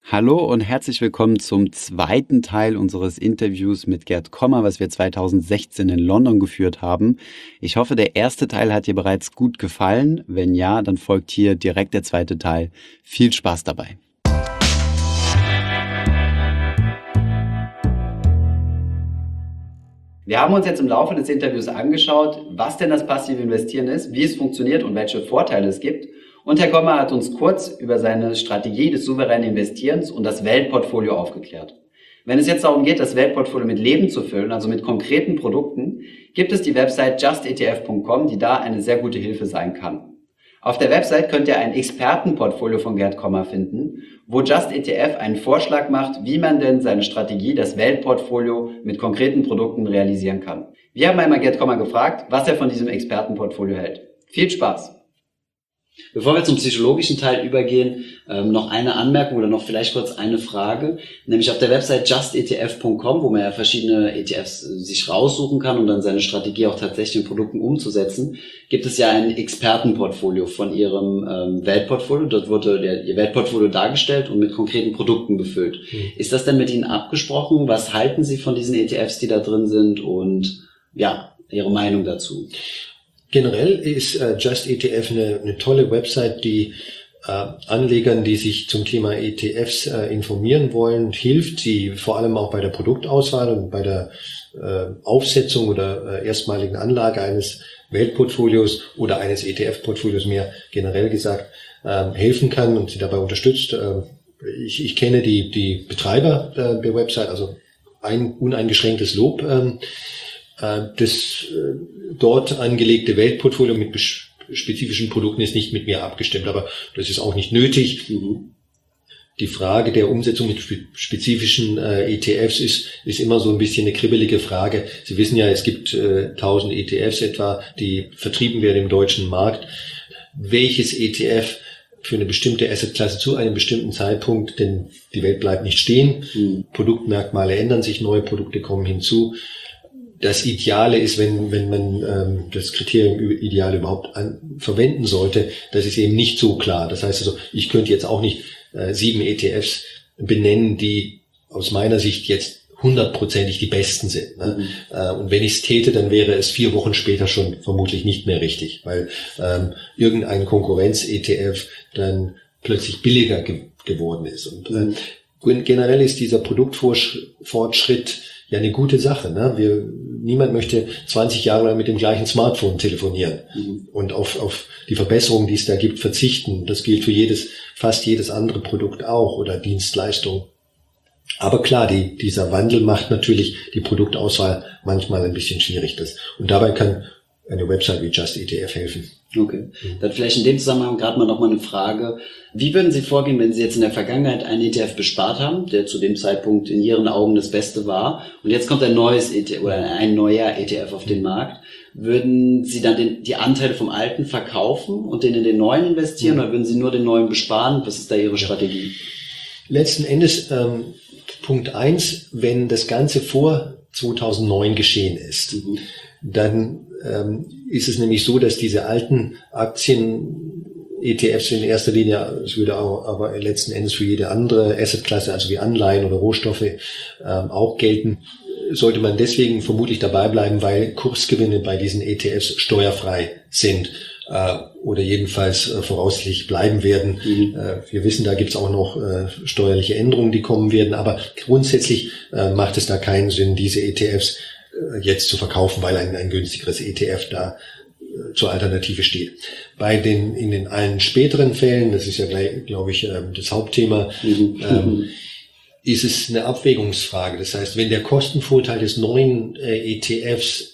Hallo und herzlich willkommen zum zweiten Teil unseres Interviews mit Gerd Kommer, was wir 2016 in London geführt haben. Ich hoffe, der erste Teil hat dir bereits gut gefallen. Wenn ja, dann folgt hier direkt der zweite Teil. Viel Spaß dabei. Wir haben uns jetzt im Laufe des Interviews angeschaut, was denn das passive Investieren ist, wie es funktioniert und welche Vorteile es gibt. Und Herr Kommer hat uns kurz über seine Strategie des souveränen Investierens und das Weltportfolio aufgeklärt. Wenn es jetzt darum geht, das Weltportfolio mit Leben zu füllen, also mit konkreten Produkten, gibt es die Website justetf.com, die da eine sehr gute Hilfe sein kann. Auf der Website könnt ihr ein Expertenportfolio von Gerd Kommer finden, wo justetf einen Vorschlag macht, wie man denn seine Strategie, das Weltportfolio mit konkreten Produkten realisieren kann. Wir haben einmal Gerd Kommer gefragt, was er von diesem Expertenportfolio hält. Viel Spaß! Bevor wir zum psychologischen Teil übergehen, noch eine Anmerkung oder noch vielleicht kurz eine Frage. Nämlich auf der Website justetf.com, wo man ja verschiedene ETFs sich raussuchen kann, um dann seine Strategie auch tatsächlich in Produkten umzusetzen, gibt es ja ein Expertenportfolio von Ihrem Weltportfolio. Dort wurde Ihr Weltportfolio dargestellt und mit konkreten Produkten befüllt. Ist das denn mit Ihnen abgesprochen? Was halten Sie von diesen ETFs, die da drin sind? Und ja, Ihre Meinung dazu? Generell ist justetf eine tolle Website, die Anlegern, die sich zum Thema ETFs informieren wollen, hilft, sie vor allem auch bei der Produktauswahl und bei der Aufsetzung oder erstmaligen Anlage eines Weltportfolios oder eines ETF-Portfolios mehr generell gesagt helfen kann und sie dabei unterstützt. Ich kenne die Betreiber der Website, also ein uneingeschränktes Lob. Das dort angelegte Weltportfolio mit spezifischen Produkten ist nicht mit mir abgestimmt, aber das ist auch nicht nötig. Die Frage der Umsetzung mit spezifischen ETFs ist immer so ein bisschen eine kribbelige Frage. Sie wissen ja, es gibt 1000 ETFs etwa, die vertrieben werden im deutschen Markt. Welches ETF für eine bestimmte Assetklasse zu einem bestimmten Zeitpunkt, denn die Welt bleibt nicht stehen, Produktmerkmale ändern sich, neue Produkte kommen hinzu. Das Ideale ist, wenn man das Kriterium Ideal überhaupt verwenden sollte, das ist eben nicht so klar. Das heißt also, ich könnte jetzt auch nicht 7 ETFs benennen, die aus meiner Sicht jetzt 100%ig die besten sind. Ne? Und wenn ich es täte, dann wäre es 4 Wochen später schon vermutlich nicht mehr richtig, weil irgendein Konkurrenz-ETF dann plötzlich billiger geworden ist. Und generell ist dieser Produktfortschritt ja eine gute Sache. Ne? Niemand möchte 20 Jahre lang mit dem gleichen Smartphone telefonieren und auf die Verbesserungen, die es da gibt, verzichten. Das gilt für fast jedes andere Produkt auch oder Dienstleistung. Aber klar, dieser Wandel macht natürlich die Produktauswahl manchmal ein bisschen schwierig. Und dabei kann eine Website wie justetf helfen. Okay. Dann vielleicht in dem Zusammenhang gerade mal nochmal eine Frage. Wie würden Sie vorgehen, wenn Sie jetzt in der Vergangenheit einen ETF bespart haben, der zu dem Zeitpunkt in Ihren Augen das Beste war, und jetzt kommt ein neues ETF oder ein neuer ETF auf den Markt? Würden Sie dann die Anteile vom alten verkaufen und den in den neuen investieren, oder würden Sie nur den neuen besparen? Was ist da Ihre Strategie? Letzten Endes, Punkt 1, wenn das Ganze vor 2009 geschehen ist, dann ist es nämlich so, dass diese alten Aktien-ETFs in erster Linie, es würde auch aber letzten Endes für jede andere Assetklasse, also wie Anleihen oder Rohstoffe, auch gelten, sollte man deswegen vermutlich dabei bleiben, weil Kursgewinne bei diesen ETFs steuerfrei sind oder jedenfalls voraussichtlich bleiben werden. Wir wissen, da gibt es auch noch steuerliche Änderungen, die kommen werden, aber grundsätzlich macht es da keinen Sinn, diese ETFs jetzt zu verkaufen, weil ein günstigeres ETF da zur Alternative steht. In den allen späteren Fällen, das ist ja gleich, glaube ich, das Hauptthema, ist es eine Abwägungsfrage. Das heißt, wenn der Kostenvorteil des neuen ETFs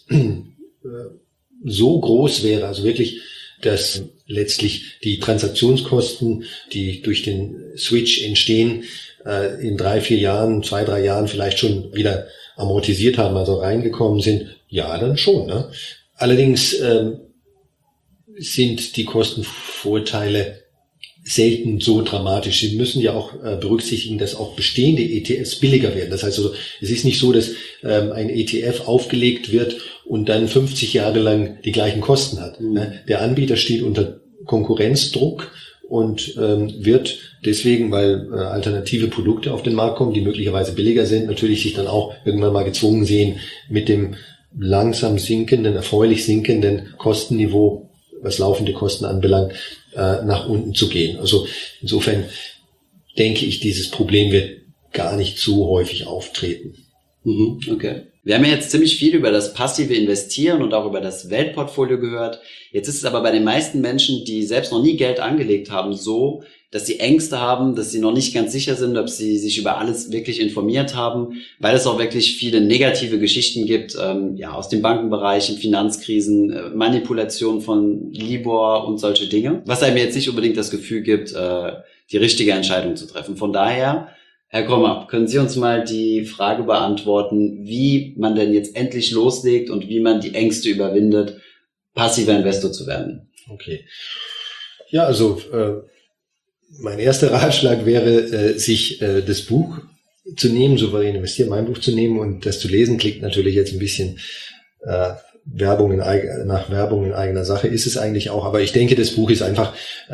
so groß wäre, also wirklich, dass letztlich die Transaktionskosten, die durch den Switch entstehen, in 2-3 Jahren vielleicht schon wieder amortisiert haben, also reingekommen sind, ja, dann schon. Ne? Allerdings sind die Kostenvorteile selten so dramatisch. Sie müssen ja auch berücksichtigen, dass auch bestehende ETFs billiger werden. Das heißt also, es ist nicht so, dass ein ETF aufgelegt wird und dann 50 Jahre lang die gleichen Kosten hat. Der Anbieter steht unter Konkurrenzdruck und wird deswegen, weil alternative Produkte auf den Markt kommen, die möglicherweise billiger sind, natürlich sich dann auch irgendwann mal gezwungen sehen, mit dem langsam sinkenden, erfreulich sinkenden Kostenniveau, was laufende Kosten anbelangt, nach unten zu gehen. Also insofern denke ich, dieses Problem wird gar nicht so häufig auftreten. Okay. Wir haben ja jetzt ziemlich viel über das passive Investieren und auch über das Weltportfolio gehört. Jetzt ist es aber bei den meisten Menschen, die selbst noch nie Geld angelegt haben, so, dass sie Ängste haben, dass sie noch nicht ganz sicher sind, ob sie sich über alles wirklich informiert haben, weil es auch wirklich viele negative Geschichten gibt, aus dem Bankenbereich, in Finanzkrisen, Manipulation von Libor und solche Dinge, was einem jetzt nicht unbedingt das Gefühl gibt, die richtige Entscheidung zu treffen. Von daher, Herr Grommer, können Sie uns mal die Frage beantworten, wie man denn jetzt endlich loslegt und wie man die Ängste überwindet, passiver Investor zu werden? Okay. Ja, also mein erster Ratschlag wäre, sich das Buch zu nehmen, Souverän investieren, mein Buch zu nehmen und das zu lesen. Klingt natürlich jetzt ein bisschen nach Werbung in eigener Sache, ist es eigentlich auch. Aber ich denke, das Buch ist einfach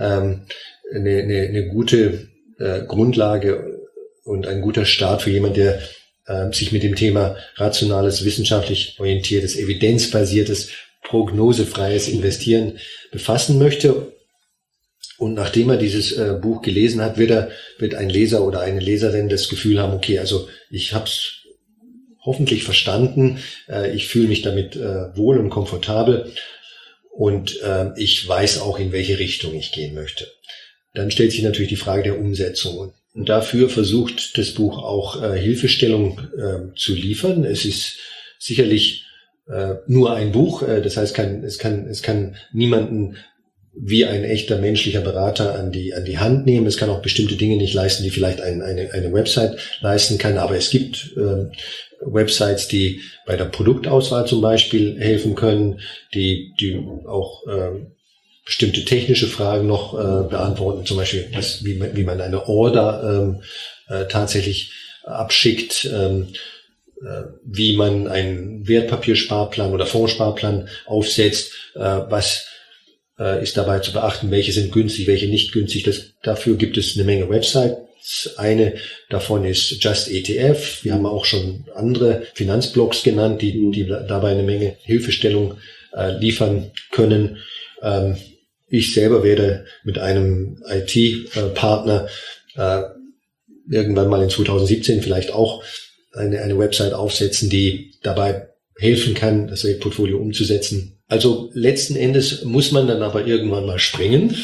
eine gute Grundlage und ein guter Start für jemand, der sich mit dem Thema rationales, wissenschaftlich orientiertes, evidenzbasiertes, prognosefreies Investieren befassen möchte. Und nachdem er dieses Buch gelesen hat, wird ein Leser oder eine Leserin das Gefühl haben, okay, also ich habe es hoffentlich verstanden, ich fühle mich damit wohl und komfortabel und ich weiß auch, in welche Richtung ich gehen möchte. Dann stellt sich natürlich die Frage der Umsetzung. Und dafür versucht das Buch auch Hilfestellung zu liefern. Es ist sicherlich nur ein Buch, das heißt, es kann niemanden wie ein echter menschlicher Berater an die Hand nehmen. Es kann auch bestimmte Dinge nicht leisten, die vielleicht eine Website leisten kann. Aber es gibt Websites, die bei der Produktauswahl zum Beispiel helfen können, die auch bestimmte technische Fragen noch beantworten, zum Beispiel wie man eine Order tatsächlich abschickt, wie man einen Wertpapiersparplan oder Fondssparplan aufsetzt, was ist dabei zu beachten, welche sind günstig, welche nicht günstig. Dafür gibt es eine Menge Websites. Eine davon ist Just ETF. Wir haben auch schon andere Finanzblogs genannt, die dabei eine Menge Hilfestellung liefern können. Ich selber werde mit einem IT-Partner irgendwann mal in 2017 vielleicht auch eine Website aufsetzen, die dabei helfen kann, das Weltportfolio umzusetzen. Also letzten Endes muss man dann aber irgendwann mal springen.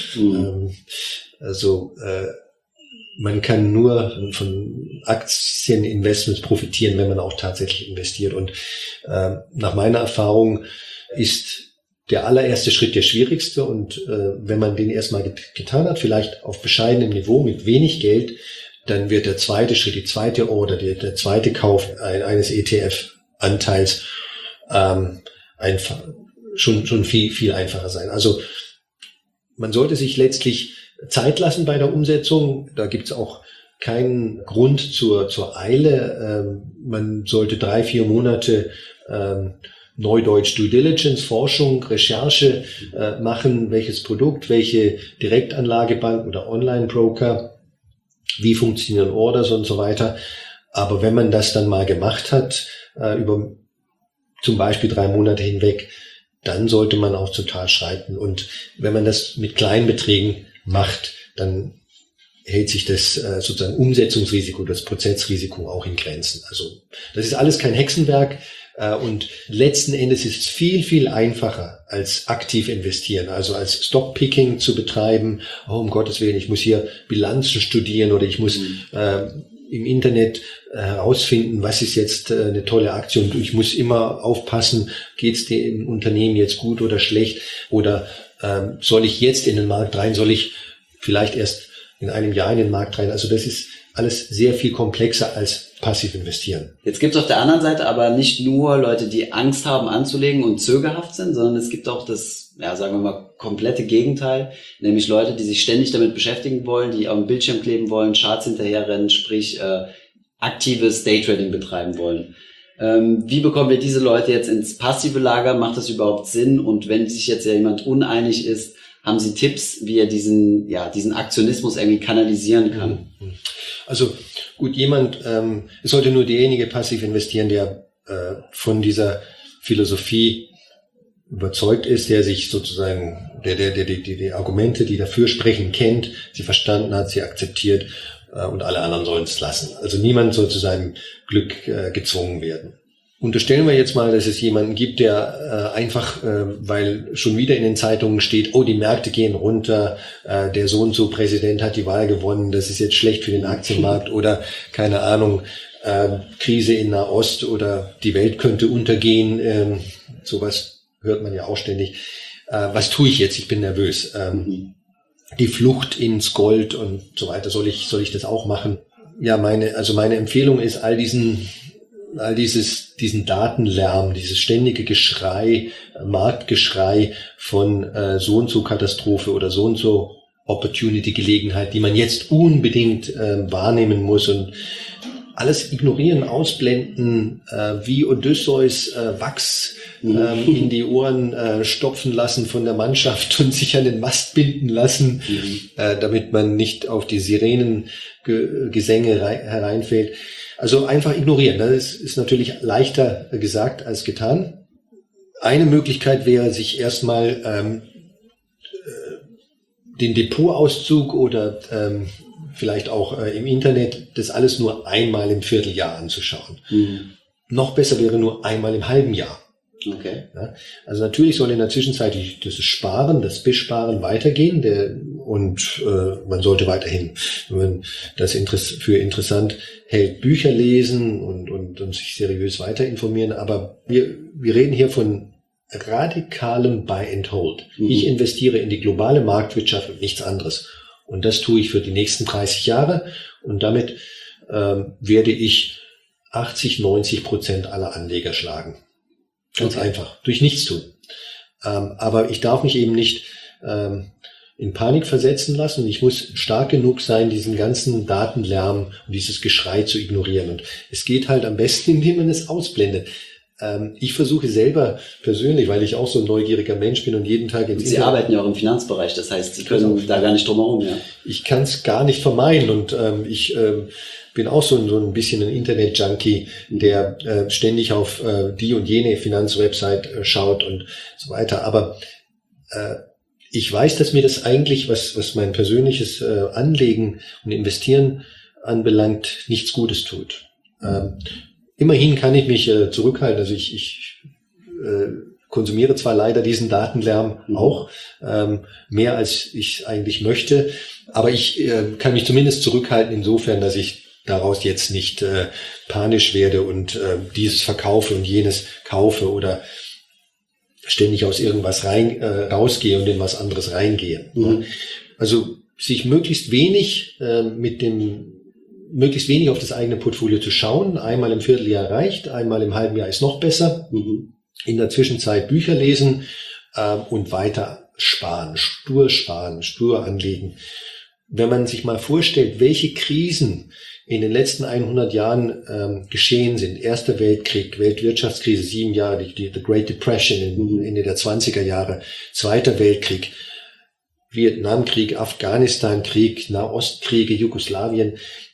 Man kann nur von Aktieninvestments profitieren, wenn man auch tatsächlich investiert. Und nach meiner Erfahrung ist der allererste Schritt der schwierigste. Und wenn man den erstmal getan hat, vielleicht auf bescheidenem Niveau mit wenig Geld, dann wird der zweite Schritt, die zweite Order, der zweite Kauf eines ETF-Anteils einfach schon viel einfacher sein. Also man sollte sich letztlich Zeit lassen bei der Umsetzung. Da gibt es auch keinen Grund zur Eile. Man sollte 3-4 Monate Neudeutsch Due Diligence, Forschung, Recherche machen, welches Produkt, welche Direktanlagebank oder Online-Broker, wie funktionieren Orders und so weiter. Aber wenn man das dann mal gemacht hat, über zum Beispiel 3 Monate hinweg, dann sollte man auch zur Tat schreiten. Und wenn man das mit kleinen Beträgen macht, dann hält sich das sozusagen Umsetzungsrisiko, das Prozessrisiko auch in Grenzen. Also das ist alles kein Hexenwerk. Und letzten Endes ist es viel einfacher als aktiv investieren, also als Stockpicking zu betreiben. Oh, um Gottes Willen, ich muss hier Bilanzen studieren oder ich muss im Internet herausfinden, was ist jetzt eine tolle Aktie und ich muss immer aufpassen, geht es dem Unternehmen jetzt gut oder schlecht oder soll ich jetzt in den Markt rein, soll ich vielleicht erst in einem Jahr in den Markt rein. Also das ist alles sehr viel komplexer als passiv investieren. Jetzt gibt es auf der anderen Seite aber nicht nur Leute, die Angst haben anzulegen und zögerhaft sind, sondern es gibt auch das, sagen wir mal, komplette Gegenteil, nämlich Leute, die sich ständig damit beschäftigen wollen, die auf dem Bildschirm kleben wollen, Charts hinterherrennen, sprich aktives Daytrading betreiben wollen. Wie bekommen wir diese Leute jetzt ins passive Lager? Macht das überhaupt Sinn? Und wenn sich jetzt ja jemand uneinig ist, Haben Sie Tipps, wie er diesen Aktionismus irgendwie kanalisieren kann? Also gut, es sollte nur derjenige passiv investieren, der von dieser Philosophie überzeugt ist, der sich sozusagen, der die Argumente, die dafür sprechen, kennt, sie verstanden hat, sie akzeptiert, und alle anderen sollen es lassen. Also niemand soll zu seinem Glück gezwungen werden. Unterstellen wir jetzt mal, dass es jemanden gibt, der einfach, weil schon wieder in den Zeitungen steht, oh, die Märkte gehen runter, der so und so Präsident hat die Wahl gewonnen, das ist jetzt schlecht für den Aktienmarkt oder keine Ahnung, Krise in Nahost oder die Welt könnte untergehen, sowas hört man ja auch ständig. Was tue ich jetzt? Ich bin nervös. Die Flucht ins Gold und so weiter, soll ich das auch machen? Ja, meine Empfehlung ist, diesen Datenlärm, dieses ständige Geschrei, Marktgeschrei von so und so Katastrophe oder so und so Opportunity-Gelegenheit, die man jetzt unbedingt wahrnehmen muss und alles ignorieren, ausblenden, wie Odysseus Wachs in die Ohren stopfen lassen von der Mannschaft und sich an den Mast binden lassen, damit man nicht auf die Sirenengesänge hereinfällt. Also einfach ignorieren. Das ist natürlich leichter gesagt als getan. Eine Möglichkeit wäre, sich erstmal den Depotauszug oder vielleicht auch im Internet das alles nur einmal im Vierteljahr anzuschauen. Noch besser wäre nur einmal im halben Jahr. Okay. Ja, also natürlich soll in der Zwischenzeit das Besparen weitergehen und man sollte weiterhin, wenn man das für interessant hält, Bücher lesen und sich seriös weiter informieren. Aber wir reden hier von radikalem Buy and Hold. Ich investiere in die globale Marktwirtschaft und nichts anderes. Und das tue ich für die nächsten 30 Jahre und damit werde ich 80-90% aller Anleger schlagen. Ganz einfach, durch Nichtstun. Aber ich darf mich eben nicht in Panik versetzen lassen. Ich muss stark genug sein, diesen ganzen Datenlärm und dieses Geschrei zu ignorieren. Und es geht halt am besten, indem man es ausblendet. Ich versuche selber persönlich, weil ich auch so ein neugieriger Mensch bin und jeden Tag ins Sie arbeiten ja auch im Finanzbereich, das heißt, Sie können da gar nicht drum herum, ja. Ich kann es gar nicht vermeiden und ich bin auch so ein bisschen ein Internet-Junkie, der ständig auf die und jene Finanzwebsite schaut und so weiter. Aber ich weiß, dass mir das eigentlich, was mein persönliches Anlegen und Investieren anbelangt, nichts Gutes tut. Immerhin kann ich mich zurückhalten. Also ich konsumiere zwar leider diesen Datenlärm auch, mehr als ich eigentlich möchte, aber ich kann mich zumindest zurückhalten insofern, dass ich daraus jetzt nicht panisch werde und dieses verkaufe und jenes kaufe oder ständig aus irgendwas rausgehe und in was anderes reingehe. Also sich möglichst wenig auf das eigene Portfolio zu schauen. Einmal im Vierteljahr reicht, einmal im halben Jahr ist noch besser. In der Zwischenzeit Bücher lesen und weiter sparen, stur anlegen. Wenn man sich mal vorstellt, welche Krisen in den letzten 100 Jahren geschehen sind. Erster Weltkrieg, Weltwirtschaftskrise, 7 Jahre, die Great Depression Ende der 20er Jahre, Zweiter Weltkrieg, Vietnamkrieg, Afghanistan-Krieg, Nahostkriege, Jugoslawien,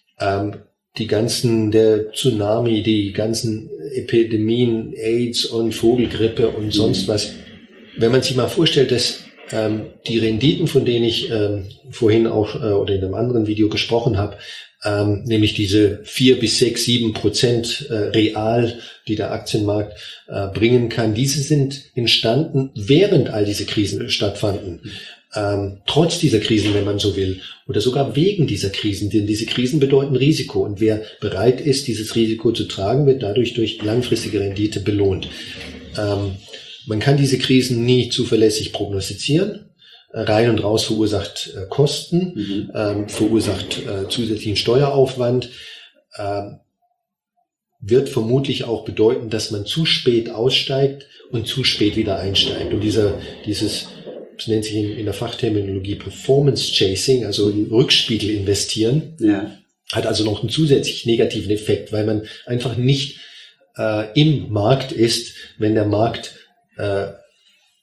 der Tsunami, die ganzen Epidemien, AIDS und Vogelgrippe und sonst was. Wenn man sich mal vorstellt, dass die Renditen, von denen ich vorhin auch oder in einem anderen Video gesprochen habe, nämlich diese 4 bis 6, 7% real, die der Aktienmarkt bringen kann, diese sind entstanden, während all diese Krisen stattfanden. Trotz dieser Krisen, wenn man so will, oder sogar wegen dieser Krisen, denn diese Krisen bedeuten Risiko und wer bereit ist, dieses Risiko zu tragen, wird dadurch durch langfristige Rendite belohnt. Man kann diese Krisen nie zuverlässig prognostizieren. Rein und raus verursacht Kosten, verursacht zusätzlichen Steueraufwand, wird vermutlich auch bedeuten, dass man zu spät aussteigt und zu spät wieder einsteigt. Und dieses das nennt sich in der Fachterminologie Performance Chasing, also Rückspiegel investieren, hat also noch einen zusätzlich negativen Effekt, weil man einfach nicht im Markt ist, wenn der Markt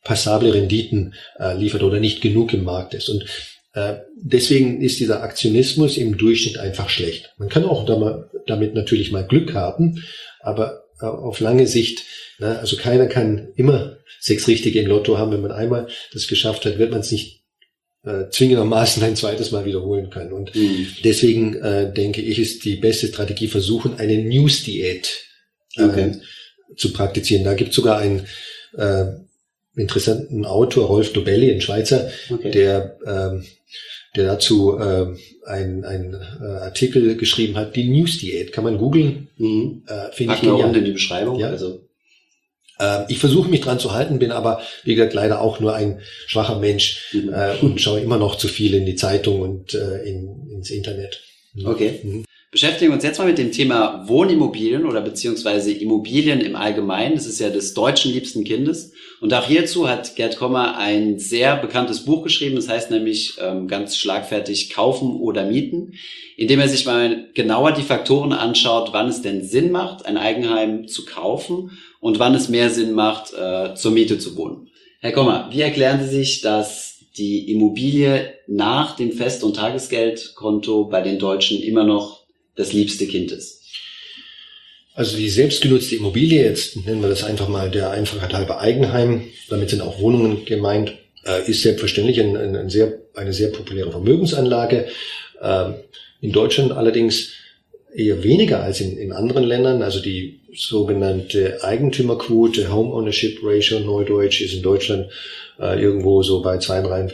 passable Renditen liefert oder nicht genug im Markt ist. Und deswegen ist dieser Aktionismus im Durchschnitt einfach schlecht. Man kann auch damit natürlich mal Glück haben, aber auf lange Sicht, also keiner kann immer 6 Richtige im Lotto haben. Wenn man einmal das geschafft hat, wird man es nicht zwingendermaßen ein zweites Mal wiederholen können. Und deswegen denke ich, ist die beste Strategie versuchen, eine News-Diät zu praktizieren. Da gibt es sogar einen interessanten Autor, Rolf Dobelli, ein Schweizer, der dazu einen Artikel geschrieben hat, die News-Diät. Kann man googeln. Finde ich unten in die Beschreibung. Ja. Also. Ich versuche mich dran zu halten, bin aber, wie gesagt, leider auch nur ein schwacher Mensch und schaue immer noch zu viel in die Zeitung und ins Internet. Okay. Beschäftigen wir uns jetzt mal mit dem Thema Wohnimmobilien oder beziehungsweise Immobilien im Allgemeinen. Das ist ja des deutschen liebsten Kindes. Und auch hierzu hat Gerd Kommer ein sehr bekanntes Buch geschrieben. Das heißt nämlich ganz schlagfertig Kaufen oder Mieten, indem er sich mal genauer die Faktoren anschaut, wann es denn Sinn macht, ein Eigenheim zu kaufen und wann es mehr Sinn macht, zur Miete zu wohnen. Herr Kommer, wie erklären Sie sich, dass die Immobilie nach dem Fest- und Tagesgeldkonto bei den Deutschen immer noch das liebste Kind ist? Also die selbstgenutzte Immobilie, jetzt nennen wir das einfach mal der Einfachheit halber Eigenheim, damit sind auch Wohnungen gemeint, ist selbstverständlich eine sehr populäre Vermögensanlage. In Deutschland allerdings eher weniger als in anderen Ländern. Also die sogenannte Eigentümerquote, Home Ownership Ratio, Neudeutsch, ist in Deutschland irgendwo so bei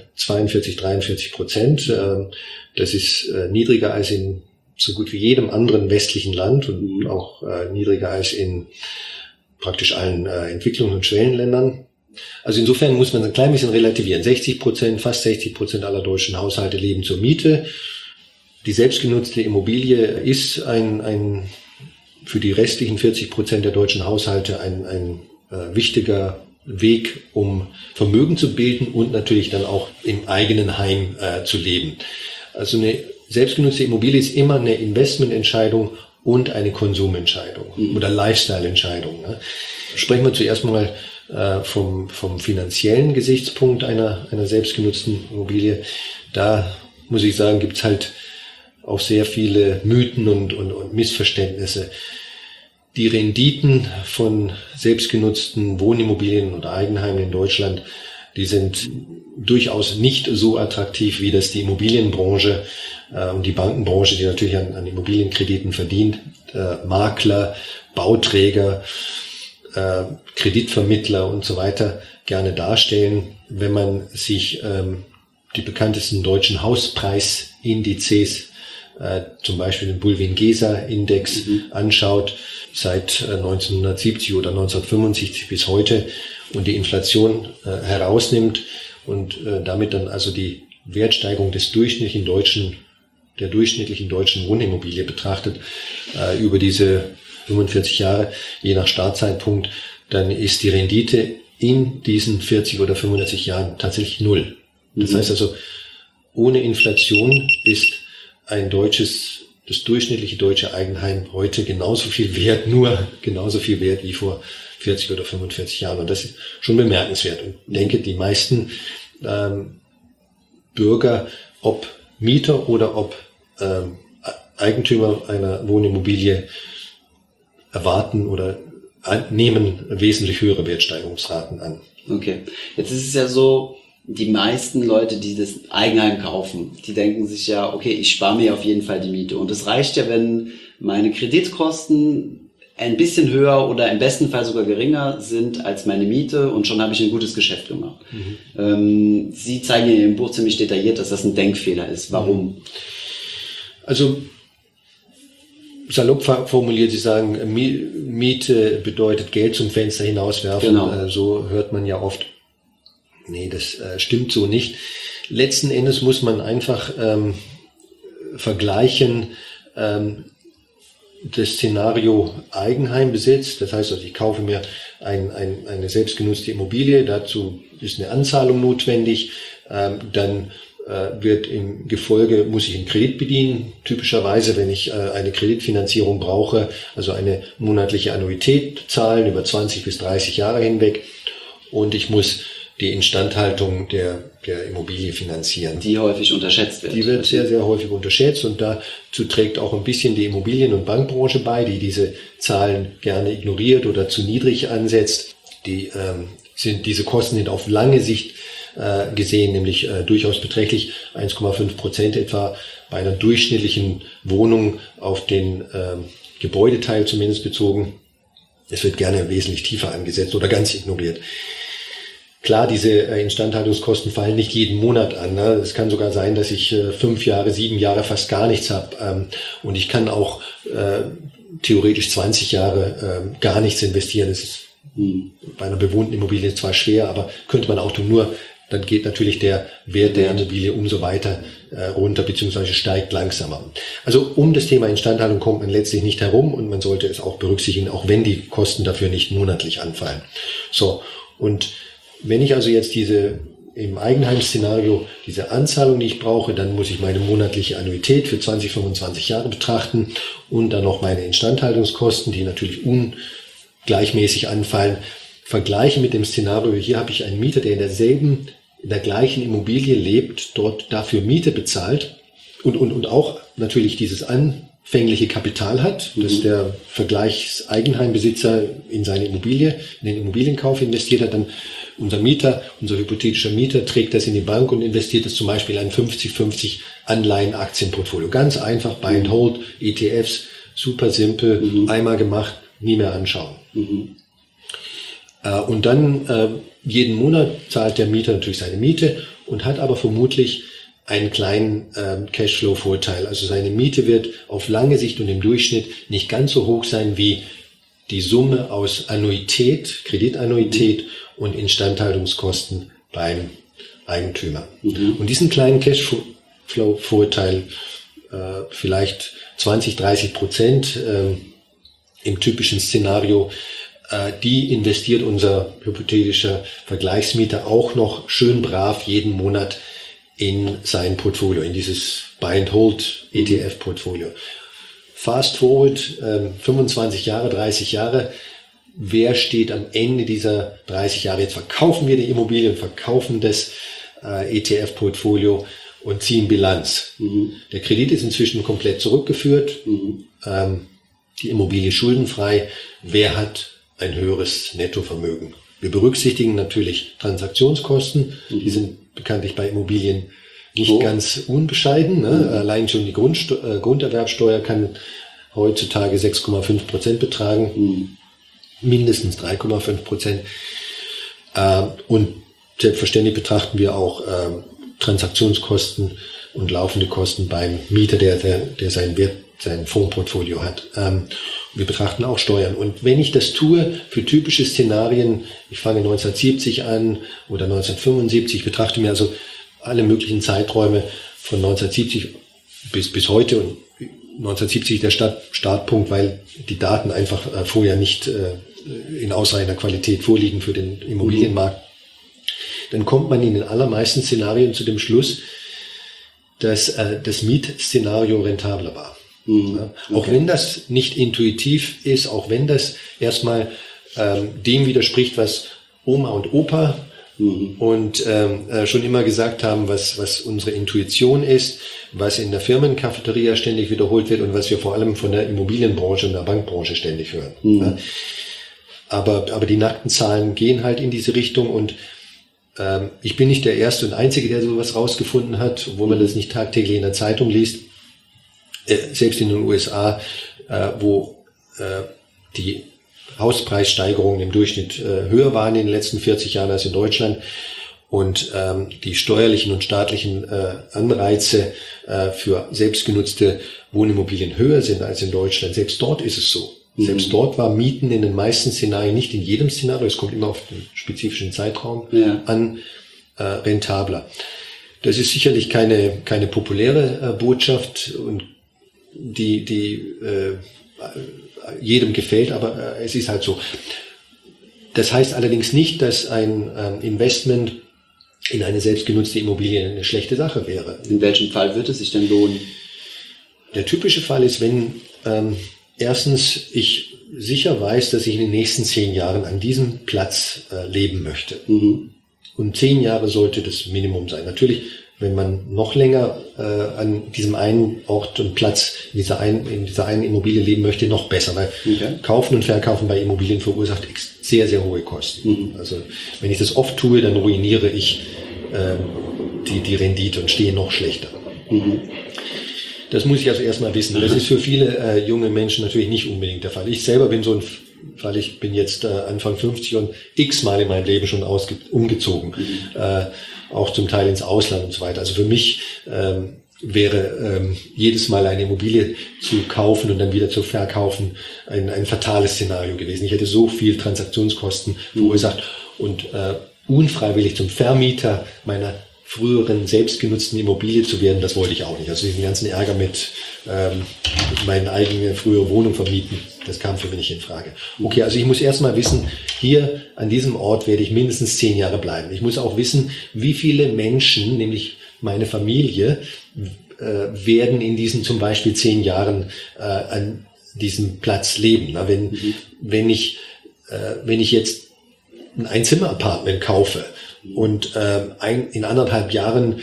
42-43%. Das ist niedriger als in so gut wie jedem anderen westlichen Land und auch niedriger als in praktisch allen Entwicklungs- und Schwellenländern. Also insofern muss man ein klein bisschen relativieren. fast 60% aller deutschen Haushalte leben zur Miete. Die selbstgenutzte Immobilie ist für die restlichen 40% der deutschen Haushalte ein wichtiger Weg, um Vermögen zu bilden und natürlich dann auch im eigenen Heim zu leben. Also eine selbstgenutzte Immobilie ist immer eine Investmententscheidung und eine Konsumentscheidung oder Lifestyle-Entscheidung. Ne? Sprechen wir zuerst mal vom finanziellen Gesichtspunkt einer selbstgenutzten Immobilie. Da muss ich sagen, gibt's halt auch sehr viele Mythen und Missverständnisse. Die Renditen von selbstgenutzten Wohnimmobilien oder Eigenheimen in Deutschland, die sind durchaus nicht so attraktiv, wie das die Immobilienbranche und die Bankenbranche, die natürlich an Immobilienkrediten verdient, Makler, Bauträger, Kreditvermittler und so weiter gerne darstellen. Wenn man sich die bekanntesten deutschen Hauspreisindizes, zum Beispiel den Bulwiengesa-Index anschaut, seit 1970 oder 1975 bis heute und die Inflation herausnimmt und damit dann also die Wertsteigerung der durchschnittlichen deutschen Wohnimmobilie betrachtet über diese 45 Jahre, je nach Startzeitpunkt, dann ist die Rendite in diesen 40 oder 45 Jahren tatsächlich null. Das heißt also, ohne Inflation ist das durchschnittliche deutsche Eigenheim heute genauso viel wert wie vor 40 oder 45 Jahren. Und das ist schon bemerkenswert. Und ich denke, die meisten Bürger, ob Mieter oder ob Eigentümer einer Wohnimmobilie, erwarten oder nehmen wesentlich höhere Wertsteigerungsraten an. Okay. Jetzt ist es ja so, die meisten Leute, die das Eigenheim kaufen, die denken sich ja, okay, ich spare mir auf jeden Fall die Miete. Und es reicht ja, wenn meine Kreditkosten ein bisschen höher oder im besten Fall sogar geringer sind als meine Miete und schon habe ich ein gutes Geschäft gemacht. Sie zeigen in Ihrem Buch ziemlich detailliert, dass das ein Denkfehler ist. Warum? Also salopp formuliert, Sie sagen, Miete bedeutet Geld zum Fenster hinauswerfen. Genau. So hört man ja oft. Nee, das stimmt so nicht. Letzten Endes muss man einfach vergleichen das Szenario Eigenheimbesitz. Das heißt also, ich kaufe mir eine selbstgenutzte Immobilie. Dazu ist eine Anzahlung notwendig. Dann wird im Gefolge, muss ich einen Kredit bedienen. Typischerweise, wenn ich eine Kreditfinanzierung brauche, also eine monatliche Annuität zahlen über 20 bis 30 Jahre hinweg. Und ich muss die Instandhaltung der Immobilie finanzieren. Die häufig unterschätzt wird. Die wird sehr, sehr häufig unterschätzt und dazu trägt auch ein bisschen die Immobilien- und Bankbranche bei, die diese Zahlen gerne ignoriert oder zu niedrig ansetzt. Diese Kosten sind auf lange Sicht gesehen, nämlich durchaus beträchtlich, 1,5% etwa bei einer durchschnittlichen Wohnung auf den Gebäudeteil zumindest bezogen. Es wird gerne wesentlich tiefer angesetzt oder ganz ignoriert. Klar, diese Instandhaltungskosten fallen nicht jeden Monat an. Ne? Es kann sogar sein, dass ich 5 Jahre, 7 Jahre fast gar nichts habe. Und ich kann auch theoretisch 20 Jahre gar nichts investieren. Das ist bei einer bewohnten Immobilie zwar schwer, aber könnte man auch tun. Nur dann geht natürlich der Wert der Immobilie umso weiter runter, beziehungsweise steigt langsamer. Also um das Thema Instandhaltung kommt man letztlich nicht herum und man sollte es auch berücksichtigen, auch wenn die Kosten dafür nicht monatlich anfallen. So, und wenn ich also jetzt im Eigenheimszenario diese Anzahlung, die ich brauche, dann muss ich meine monatliche Annuität für 20, 25 Jahre betrachten und dann noch meine Instandhaltungskosten, die natürlich ungleichmäßig anfallen, vergleichen mit dem Szenario. Hier habe ich einen Mieter, der in der gleichen Immobilie lebt, dort dafür Miete bezahlt und auch natürlich dieses anfängliche Kapital hat, dass der Vergleichseigenheimbesitzer in seine Immobilie, in den Immobilienkauf investiert hat, dann unser hypothetischer Mieter trägt das in die Bank und investiert es zum Beispiel in ein 50-50 Anleihen-Aktienportfolio. Ganz einfach, Buy and Hold, ETFs, super simpel, einmal gemacht, nie mehr anschauen. Und dann jeden Monat zahlt der Mieter natürlich seine Miete und hat aber vermutlich einen kleinen Cashflow-Vorteil. Also seine Miete wird auf lange Sicht und im Durchschnitt nicht ganz so hoch sein wie die Summe aus Annuität, Kreditannuität und Instandhaltungskosten beim Eigentümer. Und diesen kleinen Cashflow-Vorteil, vielleicht 20-30% im typischen Szenario, die investiert unser hypothetischer Vergleichsmieter auch noch schön brav jeden Monat in sein Portfolio, in dieses Buy-and-Hold-ETF-Portfolio. Fast forward, 25 Jahre, 30 Jahre, wer steht am Ende dieser 30 Jahre? Jetzt verkaufen wir die Immobilie und verkaufen das ETF-Portfolio und ziehen Bilanz. Der Kredit ist inzwischen komplett zurückgeführt, die Immobilie schuldenfrei. Wer hat ein höheres Nettovermögen? Wir berücksichtigen natürlich Transaktionskosten, die sind bekanntlich bei Immobilien nicht ganz unbescheiden. Ne? Allein schon die Grunderwerbsteuer kann heutzutage 6,5% betragen, mindestens 3,5%. Und selbstverständlich betrachten wir auch Transaktionskosten und laufende Kosten beim Mieter, der sein Fondsportfolio hat. Wir betrachten auch Steuern. Und wenn ich das tue für typische Szenarien, ich fange 1970 an oder 1975, betrachte mir also alle möglichen Zeiträume von 1970 bis heute und 1970 der Startpunkt, weil die Daten einfach vorher nicht in ausreichender Qualität vorliegen für den Immobilienmarkt, dann kommt man in den allermeisten Szenarien zu dem Schluss, dass das Mietszenario rentabler war. Ja, auch wenn das nicht intuitiv ist, auch wenn das erstmal dem widerspricht, was Oma und Opa und schon immer gesagt haben, was unsere Intuition ist, was in der Firmencafeteria ständig wiederholt wird und was wir vor allem von der Immobilienbranche und der Bankbranche ständig hören. Ja. Aber die nackten Zahlen gehen halt in diese Richtung und ich bin nicht der Erste und Einzige, der sowas rausgefunden hat, obwohl man das nicht tagtäglich in der Zeitung liest. Selbst in den USA, wo die Hauspreissteigerungen im Durchschnitt höher waren in den letzten 40 Jahren als in Deutschland und die steuerlichen und staatlichen Anreize für selbstgenutzte Wohnimmobilien höher sind als in Deutschland. Selbst dort ist es so. Selbst dort war Mieten in den meisten Szenarien, nicht in jedem Szenario, es kommt immer auf den spezifischen Zeitraum an, rentabler. Das ist sicherlich keine populäre Botschaft und die jedem gefällt, aber es ist halt so. Das heißt allerdings nicht, dass ein Investment in eine selbstgenutzte Immobilie eine schlechte Sache wäre. In welchem Fall wird es sich denn lohnen? Der typische Fall ist, wenn erstens ich sicher weiß, dass ich in den nächsten 10 Jahren an diesem Platz leben möchte. Und 10 Jahre sollte das Minimum sein. Natürlich, wenn man noch länger an diesem einen Ort und Platz in dieser einen Immobilie leben möchte, noch besser. Weil Kaufen und Verkaufen bei Immobilien verursacht sehr, sehr hohe Kosten. Also wenn ich das oft tue, dann ruiniere ich die Rendite und stehe noch schlechter. Das muss ich also erstmal wissen. Das ist für viele junge Menschen natürlich nicht unbedingt der Fall. Ich selber bin so ein Fall, ich bin jetzt Anfang 50 und x-mal in meinem Leben schon umgezogen. Auch zum Teil ins Ausland und so weiter. Also für mich wäre jedes Mal eine Immobilie zu kaufen und dann wieder zu verkaufen ein fatales Szenario gewesen. Ich hätte so viel Transaktionskosten verursacht und unfreiwillig zum Vermieter meiner früheren selbstgenutzten Immobilie zu werden, das wollte ich auch nicht. Also diesen ganzen Ärger mit meine eigene frühere Wohnung vermieten, das kam für mich nicht in Frage. Okay, also ich muss erstmal wissen, hier an diesem Ort werde ich mindestens 10 Jahre bleiben. Ich muss auch wissen, wie viele Menschen, nämlich meine Familie, werden in diesen zum Beispiel 10 Jahren an diesem Platz leben. Na, wenn ich jetzt ein Einzimmer-Apartment kaufe und in 1,5 Jahren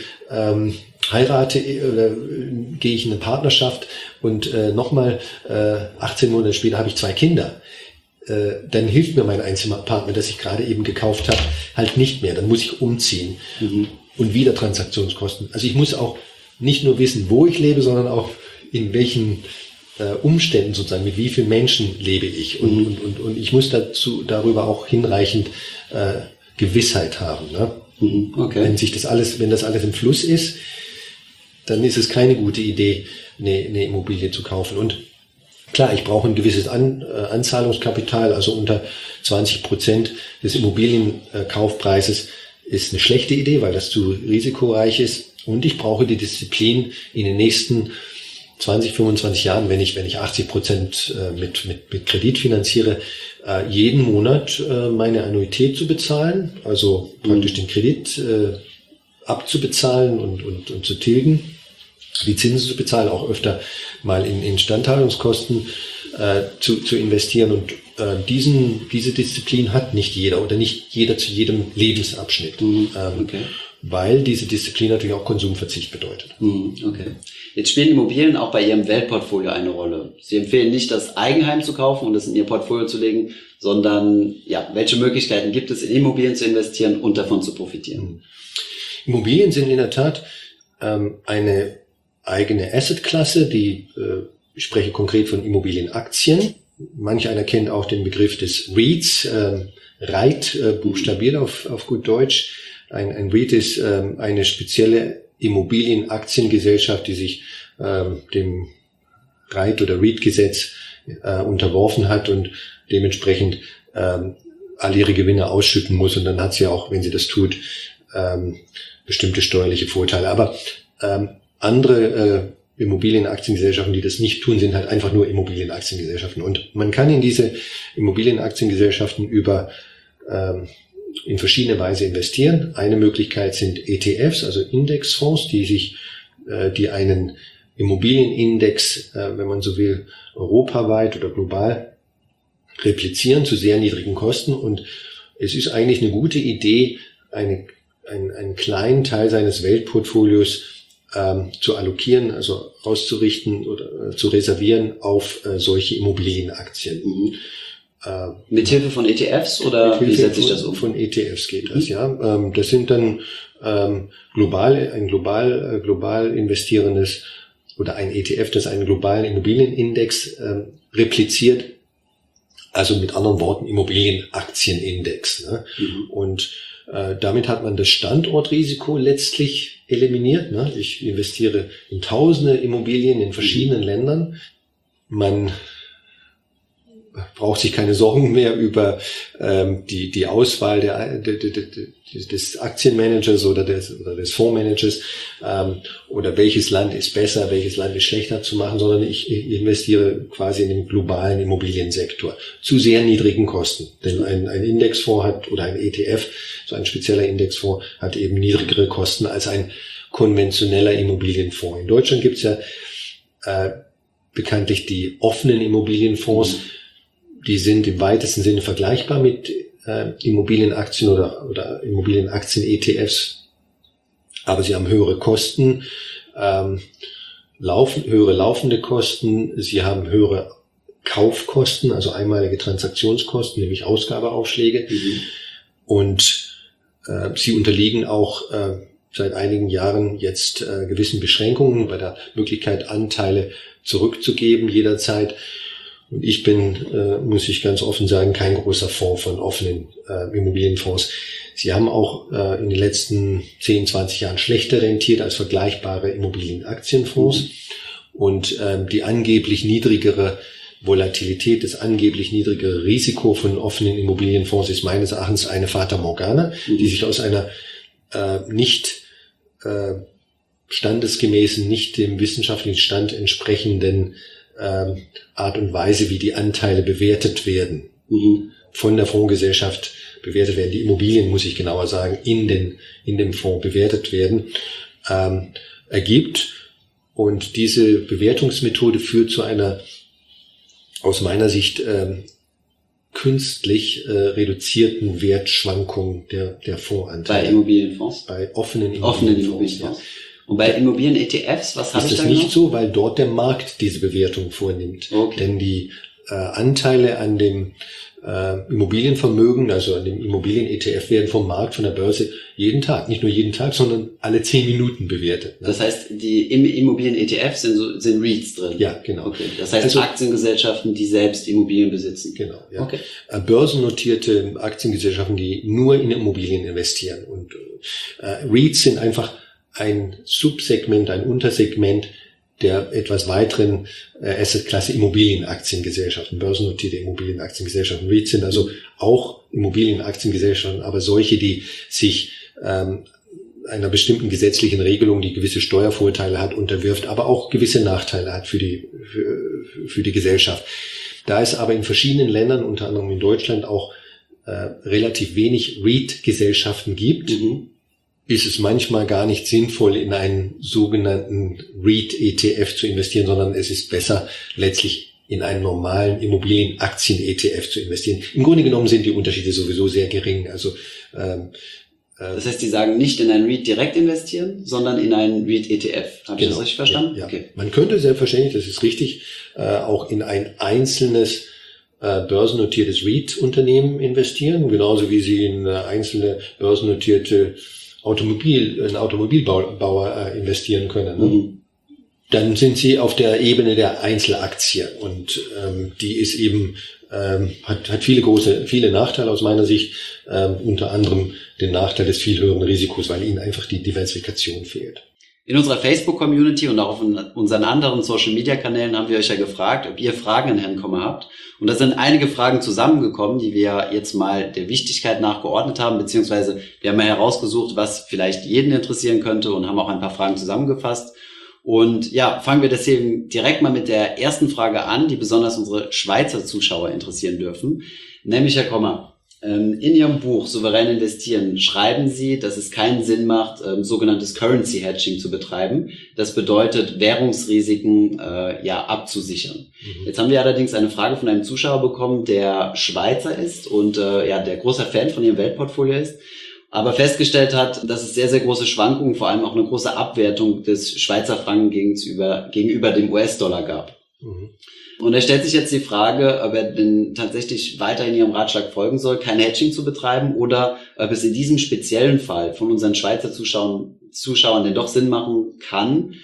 heirate oder gehe ich in eine Partnerschaft und nochmal 18 Monate später habe ich 2 Kinder, dann hilft mir mein Einzimmer-Apartment, das ich gerade eben gekauft habe, halt nicht mehr. Dann muss ich umziehen und wieder Transaktionskosten. Also ich muss auch nicht nur wissen, wo ich lebe, sondern auch in welchen Umständen sozusagen, mit wie vielen Menschen lebe ich. Und ich muss darüber auch hinreichend Gewissheit haben. Ne? Okay. Wenn das alles im Fluss ist, dann ist es keine gute Idee, eine Immobilie zu kaufen. Und klar, ich brauche ein gewisses Anzahlungskapital, also unter 20% des Immobilienkaufpreises ist eine schlechte Idee, weil das zu risikoreich ist. Und ich brauche die Disziplin in den nächsten 20, 25 Jahren, wenn ich 80% mit Kredit finanziere, jeden Monat meine Annuität zu bezahlen, also praktisch den Kredit abzubezahlen und zu tilgen, die Zinsen zu bezahlen, auch öfter mal in Instandhaltungskosten zu investieren. Und diese Disziplin hat nicht jeder oder nicht jeder zu jedem Lebensabschnitt. Okay. Weil diese Disziplin natürlich auch Konsumverzicht bedeutet. Okay. Jetzt spielen Immobilien auch bei Ihrem Weltportfolio eine Rolle. Sie empfehlen nicht, das Eigenheim zu kaufen und es in Ihr Portfolio zu legen, sondern welche Möglichkeiten gibt es, in Immobilien zu investieren und davon zu profitieren? Immobilien sind in der Tat eine eigene Assetklasse, ich spreche konkret von Immobilienaktien. Manch einer kennt auch den Begriff des REITs, REIT, buchstabiert auf gut Deutsch. Ein REIT ist eine spezielle Immobilienaktiengesellschaft, die sich dem REIT oder REIT-Gesetz unterworfen hat und dementsprechend all ihre Gewinne ausschütten muss. Und dann hat sie auch, wenn sie das tut, bestimmte steuerliche Vorteile. Aber andere Immobilienaktiengesellschaften, die das nicht tun, sind halt einfach nur Immobilienaktiengesellschaften. Und man kann in diese Immobilienaktiengesellschaften in verschiedene Weise investieren. Eine Möglichkeit sind ETFs, also Indexfonds, die einen Immobilienindex, wenn man so will, europaweit oder global replizieren zu sehr niedrigen Kosten. Und es ist eigentlich eine gute Idee, einen kleinen Teil seines Weltportfolios zu allokieren, also auszurichten oder zu reservieren auf solche Immobilienaktien. Mit Hilfe von ETFs oder wie setzt sich das um? Von ETFs geht das, ja. Das sind dann global investierendes oder ein ETF, das einen globalen Immobilienindex repliziert. Also mit anderen Worten Immobilienaktienindex. Ne? Und damit hat man das Standortrisiko letztlich eliminiert. Ne? Ich investiere in tausende Immobilien in verschiedenen Ländern. Man braucht sich keine Sorgen mehr über die Auswahl des Aktienmanagers oder des Fondsmanagers oder welches Land ist besser, welches Land ist schlechter zu machen, sondern ich investiere quasi in den globalen Immobiliensektor zu sehr niedrigen Kosten. Denn ein Indexfonds hat oder ein ETF, so ein spezieller Indexfonds, hat eben niedrigere Kosten als ein konventioneller Immobilienfonds. In Deutschland gibt es ja bekanntlich die offenen Immobilienfonds. Die sind im weitesten Sinne vergleichbar mit Immobilienaktien oder Immobilienaktien-ETFs, aber sie haben höhere Kosten, höhere laufende Kosten, sie haben höhere Kaufkosten, also einmalige Transaktionskosten, nämlich Ausgabeaufschläge, und sie unterliegen auch seit einigen Jahren jetzt gewissen Beschränkungen bei der Möglichkeit, Anteile zurückzugeben jederzeit. Und ich bin, muss ich ganz offen sagen, kein großer Fan von offenen Immobilienfonds. Sie haben auch in den letzten 10, 20 Jahren schlechter rentiert als vergleichbare Immobilienaktienfonds. Und die angeblich niedrigere Volatilität, das angeblich niedrigere Risiko von offenen Immobilienfonds ist meines Erachtens eine Fata Morgana, die sich aus einer nicht standesgemäßen, nicht dem wissenschaftlichen Stand entsprechenden Art und Weise, wie die Anteile bewertet werden, von der Fondsgesellschaft bewertet werden. Die Immobilien, muss ich genauer sagen, in dem Fonds bewertet werden, ergibt. Und diese Bewertungsmethode führt zu einer, aus meiner Sicht, künstlich reduzierten Wertschwankung der Fondsanteile. Bei Immobilienfonds? Bei offenen Immobilienfonds. Ja. Und bei Immobilien-ETFs, was habe ich da Ist das nicht so, weil dort der Markt diese Bewertung vornimmt? Okay. Denn die Anteile an dem Immobilienvermögen, also an dem Immobilien-ETF, werden vom Markt, von der Börse jeden Tag, nicht nur jeden Tag, sondern alle 10 Minuten bewertet. Das heißt, die Immobilien-ETFs sind REITs drin? Ja, genau. Okay. Das heißt, Aktiengesellschaften, die selbst Immobilien besitzen? Genau, ja. Okay. Börsennotierte Aktiengesellschaften, die nur in Immobilien investieren. Und REITs sind einfach ein Subsegment, ein Untersegment der etwas weiteren Assetklasse Immobilienaktiengesellschaften, börsennotierte Immobilienaktiengesellschaften. REITs sind also auch Immobilienaktiengesellschaften, aber solche, die sich einer bestimmten gesetzlichen Regelung, die gewisse Steuervorteile hat, unterwirft, aber auch gewisse Nachteile hat für die Gesellschaft. Da es aber in verschiedenen Ländern, unter anderem in Deutschland, auch relativ wenig REIT-Gesellschaften gibt, ist es manchmal gar nicht sinnvoll, in einen sogenannten REIT-ETF zu investieren, sondern es ist besser, letztlich in einen normalen Immobilienaktien-ETF zu investieren. Im Grunde genommen sind die Unterschiede sowieso sehr gering. Also das heißt, die sagen nicht in einen REIT direkt investieren, sondern in einen REIT-ETF. Habe ich das richtig verstanden? Ja. Okay. Man könnte selbstverständlich, das ist richtig, auch in ein einzelnes börsennotiertes REIT-Unternehmen investieren, genauso wie sie in einzelne börsennotierte Automobilbauer investieren können. Ne? Dann sind sie auf der Ebene der Einzelaktie und die ist eben hat viele Nachteile aus meiner Sicht, unter anderem den Nachteil des viel höheren Risikos, weil ihnen einfach die Diversifikation fehlt. In unserer Facebook-Community und auch auf unseren anderen Social-Media-Kanälen haben wir euch ja gefragt, ob ihr Fragen an Herrn Kommer habt. Und da sind einige Fragen zusammengekommen, die wir jetzt mal der Wichtigkeit nach geordnet haben, beziehungsweise wir haben mal herausgesucht, was vielleicht jeden interessieren könnte und haben auch ein paar Fragen zusammengefasst. Und ja, fangen wir deswegen direkt mal mit der ersten Frage an, die besonders unsere Schweizer Zuschauer interessieren dürfen. Nämlich, Herr Kommer, in Ihrem Buch Souverän investieren schreiben Sie, dass es keinen Sinn macht, sogenanntes Currency Hedging zu betreiben. Das bedeutet, Währungsrisiken abzusichern. Jetzt haben wir allerdings eine Frage von einem Zuschauer bekommen, der Schweizer ist und der großer Fan von Ihrem Weltportfolio ist, aber festgestellt hat, dass es sehr, sehr große Schwankungen, vor allem auch eine große Abwertung des Schweizer Franken gegenüber dem US-Dollar gab. Und er stellt sich jetzt die Frage, ob er denn tatsächlich weiterhin Ihrem Ratschlag folgen soll, kein Hedging zu betreiben, oder ob es in diesem speziellen Fall von unseren Schweizer Zuschauern denn doch Sinn machen kann,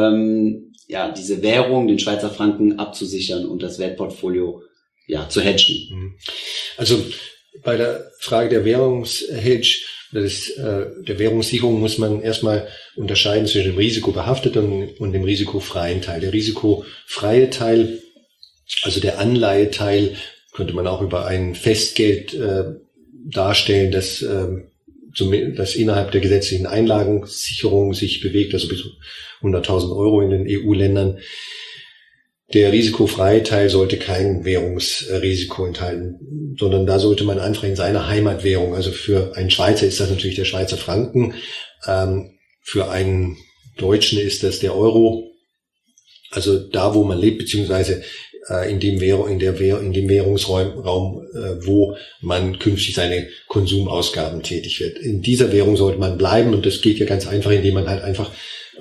diese Währung, den Schweizer Franken abzusichern und das Weltportfolio zu hedgen. Also bei der Frage der Währungshedge, der Währungssicherung muss man erstmal unterscheiden zwischen dem risikobehafteten und dem risikofreien Teil. Der risikofreie Teil, also der Anleiheteil, könnte man auch über ein Festgeld darstellen, das innerhalb der gesetzlichen Einlagensicherung sich bewegt, also bis 100.000 Euro in den EU-Ländern. Der risikofreie Teil sollte kein Währungsrisiko enthalten, sondern da sollte man einfach in seiner Heimatwährung, also für einen Schweizer ist das natürlich der Schweizer Franken, für einen Deutschen ist das der Euro, also da, wo man lebt, beziehungsweise in dem Währungsraum, wo man künftig seine Konsumausgaben tätig wird. In dieser Währung sollte man bleiben und das geht ja ganz einfach, indem man halt einfach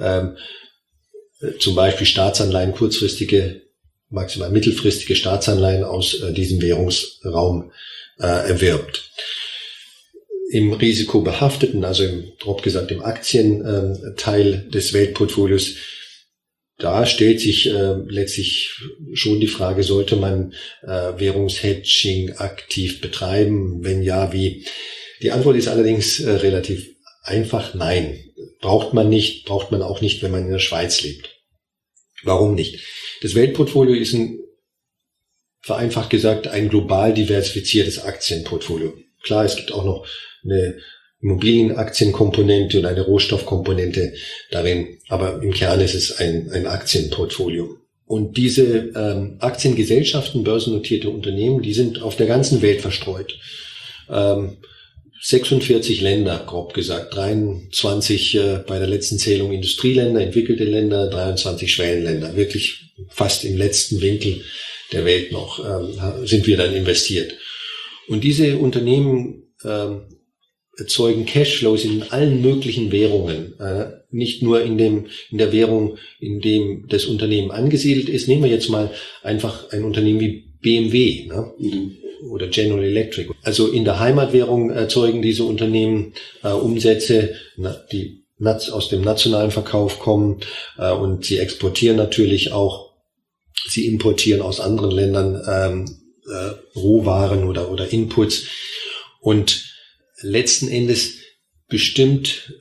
zum Beispiel Staatsanleihen, kurzfristige, maximal mittelfristige Staatsanleihen aus diesem Währungsraum erwirbt. Im risikobehafteten, also grob gesagt im Aktienteil des Weltportfolios, da stellt sich letztlich schon die Frage, sollte man Währungshedging aktiv betreiben? Wenn ja, wie? Die Antwort ist allerdings relativ einfach, nein. Braucht man nicht, braucht man auch nicht, wenn man in der Schweiz lebt. Warum nicht? Das Weltportfolio ist vereinfacht gesagt ein global diversifiziertes Aktienportfolio. Klar, es gibt auch noch eine Immobilienaktienkomponente und eine Rohstoffkomponente darin, aber im Kern ist es ein Aktienportfolio. Und diese Aktiengesellschaften, börsennotierte Unternehmen, die sind auf der ganzen Welt verstreut. 46 Länder, grob gesagt, 23 bei der letzten Zählung Industrieländer, entwickelte Länder, 23 Schwellenländer, wirklich fast im letzten Winkel der Welt noch sind wir dann investiert. Und diese Unternehmen erzeugen Cashflows in allen möglichen Währungen, nicht nur in der Währung, in dem das Unternehmen angesiedelt ist. Nehmen wir jetzt mal einfach ein Unternehmen wie BMW, ne? Oder General Electric. Also in der Heimatwährung erzeugen diese Unternehmen Umsätze, die aus dem nationalen Verkauf kommen, und sie exportieren natürlich auch. Sie importieren aus anderen Ländern Rohwaren oder Inputs. Und letzten Endes bestimmt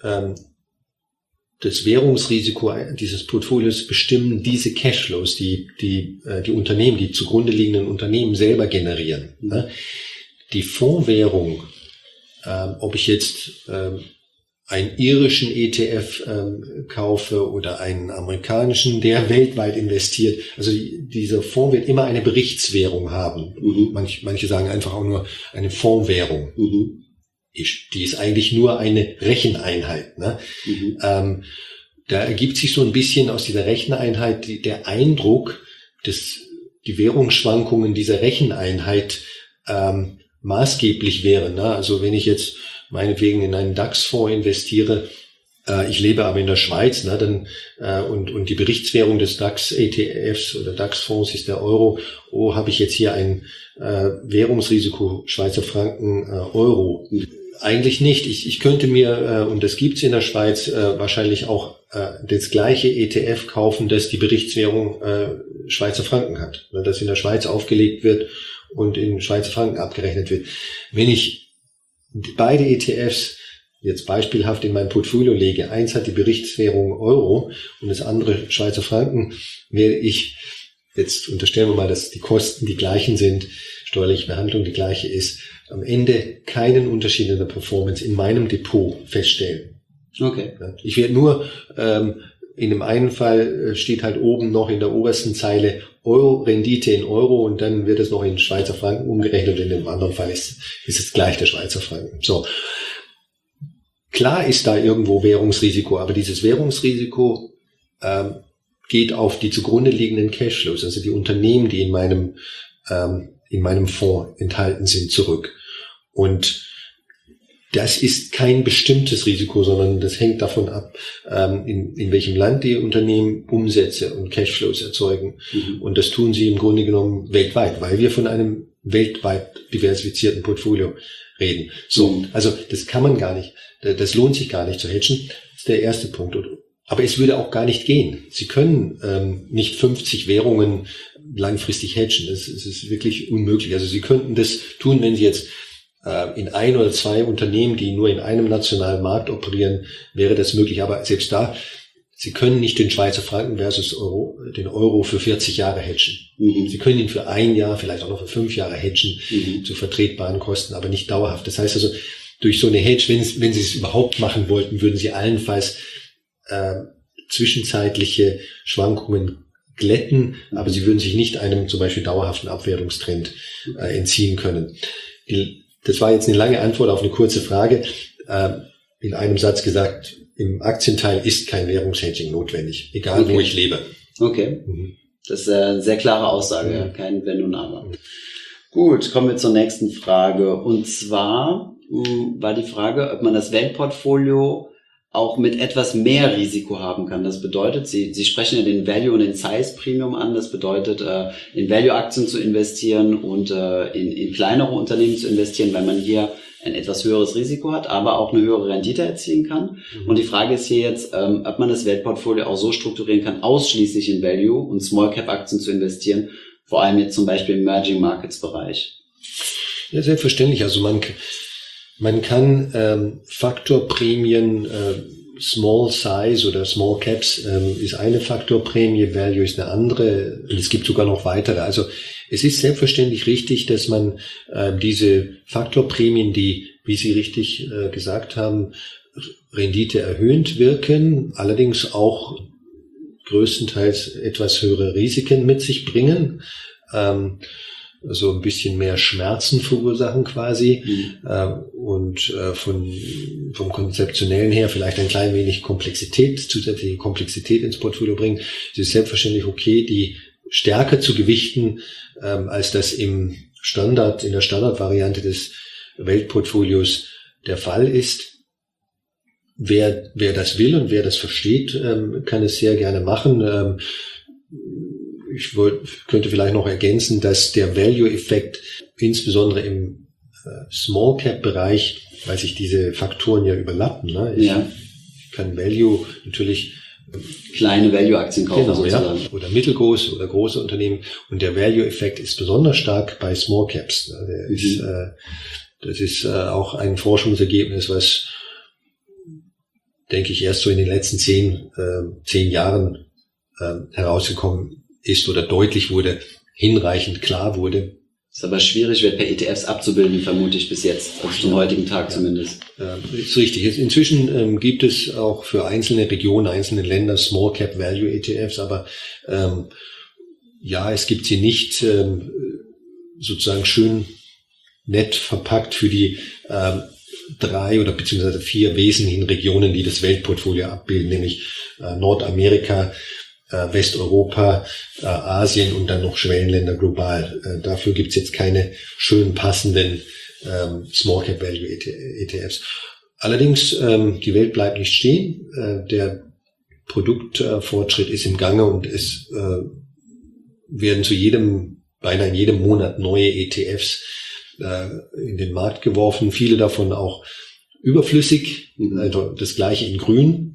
das Währungsrisiko dieses Portfolios bestimmen diese Cashflows, die Unternehmen, die zugrunde liegenden Unternehmen selber generieren. Ne? Die Fondswährung, ob ich jetzt einen irischen ETF kaufe oder einen amerikanischen, der weltweit investiert, also dieser Fonds wird immer eine Berichtswährung haben. Manche sagen einfach auch nur eine Fondswährung. Die ist eigentlich nur eine Recheneinheit. Ne? Da ergibt sich so ein bisschen aus dieser Recheneinheit der Eindruck, dass die Währungsschwankungen dieser Recheneinheit maßgeblich wären. Ne? Also wenn ich jetzt meinetwegen in einen DAX-Fonds investiere, ich lebe aber in der Schweiz, ne, dann und die Berichtswährung des DAX-ETFs oder DAX-Fonds ist der Euro. Habe ich jetzt hier ein Währungsrisiko Schweizer Franken Euro? Eigentlich nicht. Ich könnte mir, und das gibt's in der Schweiz, wahrscheinlich auch das gleiche ETF kaufen, das die Berichtswährung Schweizer Franken hat, ne, das in der Schweiz aufgelegt wird und in Schweizer Franken abgerechnet wird. Wenn ich beide ETFs jetzt beispielhaft in mein Portfolio lege, eins hat die Berichtswährung Euro und das andere Schweizer Franken, werde ich, jetzt unterstellen wir mal, dass die Kosten die gleichen sind, steuerliche Behandlung die gleiche ist, am Ende keinen Unterschied in der Performance in meinem Depot feststellen. Okay. Ich werde nur, in dem einen Fall steht halt oben noch in der obersten Zeile Euro, Rendite in Euro und dann wird es noch in Schweizer Franken umgerechnet und in dem anderen Fall ist es gleich der Schweizer Franken. So. Klar ist da irgendwo Währungsrisiko, aber dieses Währungsrisiko geht auf die zugrunde liegenden Cashflows, also die Unternehmen, die in meinem Fonds enthalten sind, zurück. Und das ist kein bestimmtes Risiko, sondern das hängt davon ab, in welchem Land die Unternehmen Umsätze und Cashflows erzeugen. Und das tun sie im Grunde genommen weltweit, weil wir von einem weltweit diversifizierten Portfolio reden. So, also das kann man gar nicht, das lohnt sich gar nicht zu hedgen. Das ist der erste Punkt. Aber es würde auch gar nicht gehen. Sie können nicht 50 Währungen langfristig hedgen. Das ist wirklich unmöglich. Also Sie könnten das tun, wenn Sie jetzt in ein oder zwei Unternehmen, die nur in einem nationalen Markt operieren, wäre das möglich. Aber selbst da, Sie können nicht den Schweizer Franken versus den Euro für 40 Jahre hedgen. Sie können ihn für ein Jahr, vielleicht auch noch für 5 Jahre hedgen, zu vertretbaren Kosten, aber nicht dauerhaft. Das heißt also, durch so eine Hedge, wenn Sie es überhaupt machen wollten, würden Sie allenfalls zwischenzeitliche Schwankungen glätten, aber Sie würden sich nicht einem zum Beispiel dauerhaften Abwertungstrend entziehen können. Das war jetzt eine lange Antwort auf eine kurze Frage. In einem Satz gesagt, im Aktienteil ist kein Währungshedging notwendig, egal wo ich lebe. Okay. Das ist eine sehr klare Aussage, kein Wenn und Aber. Gut, kommen wir zur nächsten Frage. Und zwar war die Frage, ob man das Weltportfolio auch mit etwas mehr Risiko haben kann. Das bedeutet, Sie sprechen ja den Value und den Size Premium an. Das bedeutet, in Value-Aktien zu investieren und in kleinere Unternehmen zu investieren, weil man hier ein etwas höheres Risiko hat, aber auch eine höhere Rendite erzielen kann. Und die Frage ist hier jetzt, ob man das Weltportfolio auch so strukturieren kann, ausschließlich in Value und Small-Cap-Aktien zu investieren, vor allem jetzt zum Beispiel im Emerging Markets Bereich. Ja, selbstverständlich. Also man kann Faktorprämien, Small Size oder Small Caps ist eine Faktorprämie, Value ist eine andere und es gibt sogar noch weitere. Also es ist selbstverständlich richtig, dass man diese Faktorprämien, die, wie Sie richtig gesagt haben, Rendite erhöhend wirken, allerdings auch größtenteils etwas höhere Risiken mit sich bringen, also ein bisschen mehr Schmerzen verursachen quasi und vom Konzeptionellen her vielleicht ein klein wenig zusätzliche Komplexität ins Portfolio bringen. Es ist selbstverständlich okay, die stärker zu gewichten, als das in der Standardvariante des Weltportfolios der Fall ist. Wer das will und wer das versteht, kann es sehr gerne machen. Ich könnte vielleicht noch ergänzen, dass der Value-Effekt insbesondere im Small-Cap-Bereich, weil sich diese Faktoren ja überlappen, ne? Ich kann Value natürlich kleine Value-Aktien kaufen, genau, sozusagen. Ja, oder mittelgroße oder große Unternehmen. Und der Value-Effekt ist besonders stark bei Small-Caps. Ne? Das ist auch ein Forschungsergebnis, was, denke ich, erst so in den letzten 10 Jahren herausgekommen ist oder deutlich wurde, hinreichend klar wurde. Ist aber schwierig, wird per ETFs abzubilden, vermute ich bis jetzt, also zum heutigen Tag zumindest. Ist richtig. Inzwischen gibt es auch für einzelne Regionen, einzelne Länder Small Cap Value ETFs, aber es gibt sie nicht sozusagen schön nett verpackt für die 3 oder beziehungsweise 4 wesentlichen Regionen, die das Weltportfolio abbilden, nämlich Nordamerika, Westeuropa, Asien und dann noch Schwellenländer global. Dafür gibt's jetzt keine schön passenden Small Cap Value ETFs. Allerdings, die Welt bleibt nicht stehen. Der Produktfortschritt ist im Gange und es werden beinahe in jedem Monat neue ETFs in den Markt geworfen. Viele davon auch überflüssig, also das gleiche in Grün.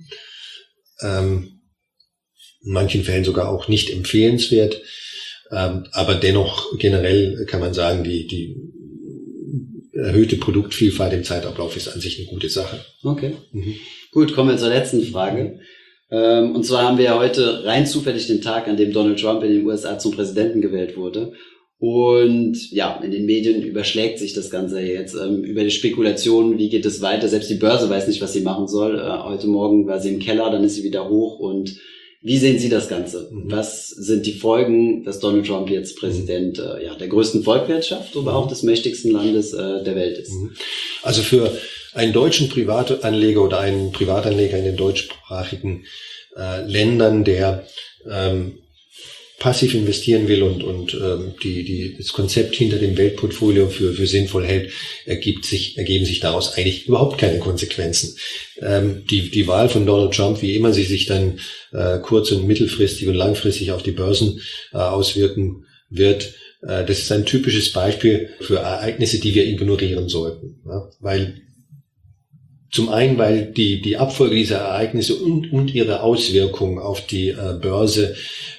In manchen Fällen sogar auch nicht empfehlenswert, aber dennoch generell kann man sagen, die erhöhte Produktvielfalt im Zeitablauf ist an sich eine gute Sache. Okay, Gut, kommen wir zur letzten Frage. Und zwar haben wir ja heute rein zufällig den Tag, an dem Donald Trump in den USA zum Präsidenten gewählt wurde. Und ja, in den Medien überschlägt sich das Ganze jetzt über die Spekulationen, wie geht es weiter. Selbst die Börse weiß nicht, was sie machen soll. Heute Morgen war sie im Keller, dann ist sie wieder hoch. Und wie sehen Sie das Ganze? Was sind die Folgen, dass Donald Trump jetzt Präsident der größten Volkswirtschaft, aber auch des mächtigsten Landes der Welt ist? Also für einen deutschen Privatanleger oder einen Privatanleger in den deutschsprachigen Ländern, der passiv investieren will und das Konzept hinter dem Weltportfolio für sinnvoll hält, ergeben sich daraus eigentlich überhaupt keine Konsequenzen. Die Wahl von Donald Trump, wie immer sie sich dann kurz- und mittelfristig und langfristig auf die Börsen auswirken wird, das ist ein typisches Beispiel für Ereignisse, die wir ignorieren sollten. Ja? Weil die Abfolge dieser Ereignisse und ihre Auswirkungen auf die Börse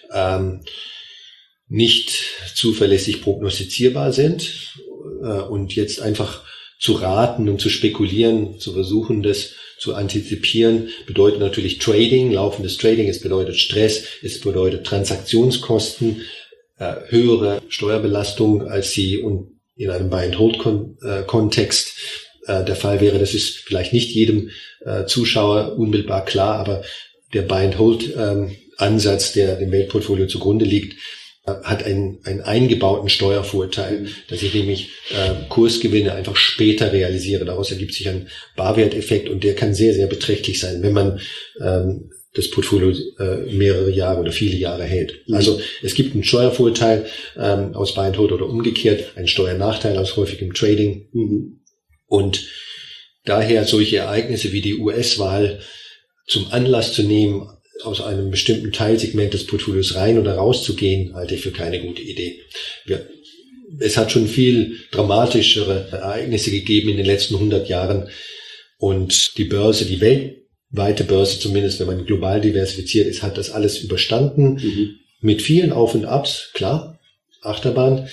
nicht zuverlässig prognostizierbar sind und jetzt einfach zu raten und zu spekulieren, zu versuchen, das zu antizipieren, bedeutet natürlich Trading, laufendes Trading, es bedeutet Stress, es bedeutet Transaktionskosten, höhere Steuerbelastung, als sie in einem Buy-and-Hold-Kontext der Fall wäre. Das ist vielleicht nicht jedem Zuschauer unmittelbar klar, aber der Buy-and-Hold-Ansatz, der dem Weltportfolio zugrunde liegt, hat einen eingebauten Steuervorteil, dass ich nämlich Kursgewinne einfach später realisiere. Daraus ergibt sich ein Barwerteffekt und der kann sehr, sehr beträchtlich sein. Wenn man das Portfolio mehrere Jahre oder viele Jahre hält. Also es gibt einen Steuervorteil aus Buy and Hold oder umgekehrt, einen Steuernachteil aus häufigem Trading. Und daher solche Ereignisse wie die US-Wahl zum Anlass zu nehmen, aus einem bestimmten Teilsegment des Portfolios rein oder rauszugehen, halte ich für keine gute Idee. Es hat schon viel dramatischere Ereignisse gegeben in den letzten 100 Jahren und die Börse, die weltweite Börse zumindest, wenn man global diversifiziert ist, hat das alles überstanden. Mit vielen Auf und Abs, klar, Achterbahn,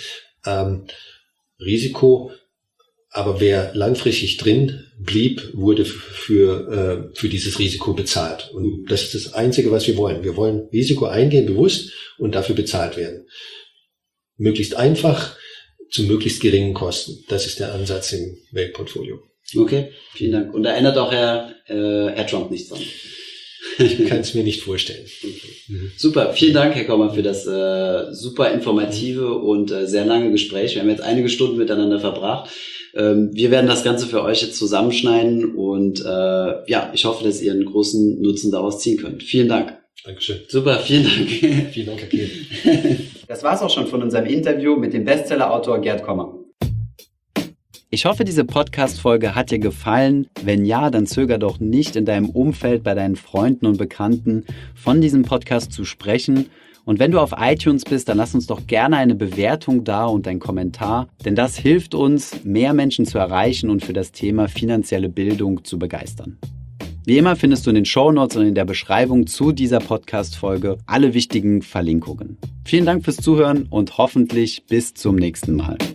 Risiko, aber wer langfristig drin blieb, wurde für dieses Risiko bezahlt. Und das ist das Einzige, was wir wollen. Wir wollen Risiko eingehen, bewusst, und dafür bezahlt werden. Möglichst einfach, zu möglichst geringen Kosten. Das ist der Ansatz im Weltportfolio. Okay, vielen Dank. Und da ändert auch Herr Trump nichts dran. Ich kann es mir nicht vorstellen. Okay. Super, vielen Dank, Herr Kommer, für das super informative und sehr lange Gespräch. Wir haben jetzt einige Stunden miteinander verbracht. Wir werden das Ganze für euch jetzt zusammenschneiden und ich hoffe, dass ihr einen großen Nutzen daraus ziehen könnt. Vielen Dank. Dankeschön. Super, vielen Dank. Vielen Dank, Herr Kehl. Das war's auch schon von unserem Interview mit dem Bestseller-Autor Gerd Kommer. Ich hoffe, diese Podcast-Folge hat dir gefallen. Wenn ja, dann zöger doch nicht, in deinem Umfeld, bei deinen Freunden und Bekannten von diesem Podcast zu sprechen. Und wenn du auf iTunes bist, dann lass uns doch gerne eine Bewertung da und einen Kommentar, denn das hilft uns, mehr Menschen zu erreichen und für das Thema finanzielle Bildung zu begeistern. Wie immer findest du in den Shownotes und in der Beschreibung zu dieser Podcast-Folge alle wichtigen Verlinkungen. Vielen Dank fürs Zuhören und hoffentlich bis zum nächsten Mal.